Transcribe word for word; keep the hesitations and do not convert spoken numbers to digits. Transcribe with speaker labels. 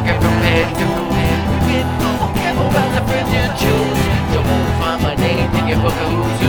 Speaker 1: get prepared to get more careful about the friends you choose. Don't find my name in your book of who's